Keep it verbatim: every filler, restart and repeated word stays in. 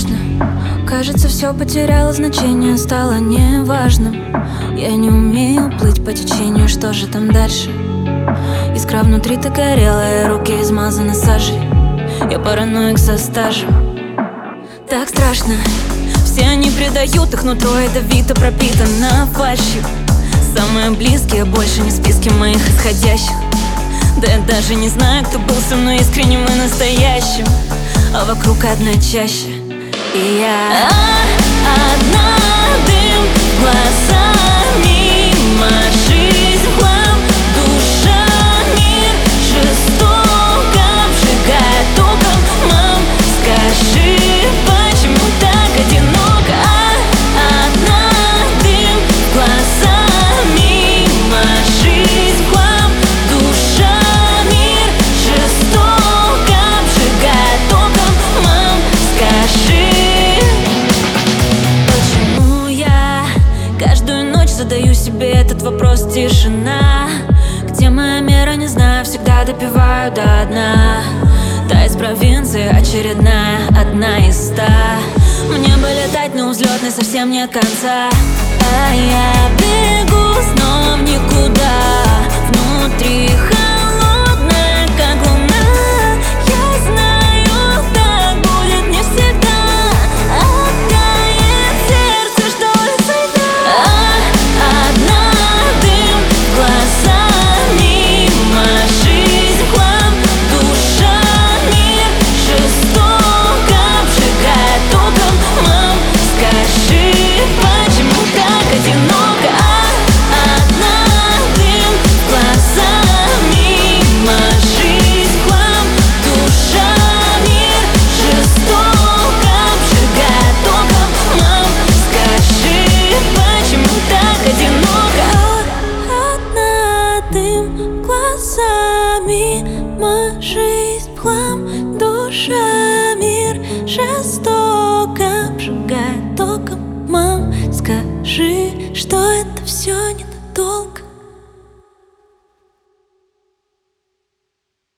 страшно. Кажется, все потеряло значение, стало неважным. Я не умею плыть по течению, что же там дальше? Искра внутри так горелая, руки измазаны сажей. Я параноик со стажем. Так страшно. Все они предают, их нутро ядовито пропитано фальшью. Самые близкие, больше не в списке моих исходящих. Да я даже не знаю, кто был со мной искренним и настоящим. А вокруг одна чаще. И я одна, дым, глаза мимо, жизнь в хлам, душа, мир жестоко обжигает током. Мам, скажи, почему так одиноко? Одна, дым, глаза мимо, жизнь в хлам, душа, мир жестоко обжигает током. Мам, скажи, каждую ночь задаю себе этот вопрос, тишина. Где моя мера, не знаю, всегда допиваю до дна. Та из провинции очередная, одна из ста. Мне бы летать, но у взлетной совсем нет конца. А я бегу снова в никуда. Внутри холодная, как луна. Я знаю, так будет не всегда. Оттает сердце, что ли, всегда. Одна, дым, глаза мимо, жизнь в хлам, душа, мир жестоко обжигает током. Мам, скажи, почему так одиноко? Одна, дым, глаза мимо, жизнь в хлам, душа, мир жестоко обжигает током. Мам, скажи, почему так одиноко? Одна, дым, глаза мимо, жизнь в хлам, душа, мир жестоко обжигает током. Мам, скажи, что это?